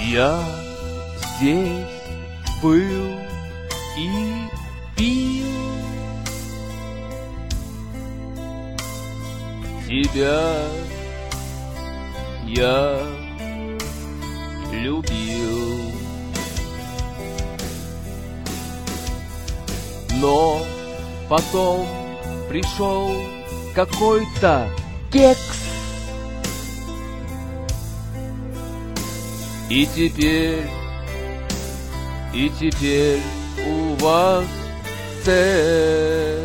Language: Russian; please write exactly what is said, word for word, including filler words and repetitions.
Я здесь был и пил тебя, я любил, но потом пришел какой-то кекс, и теперь, и теперь у вас секс.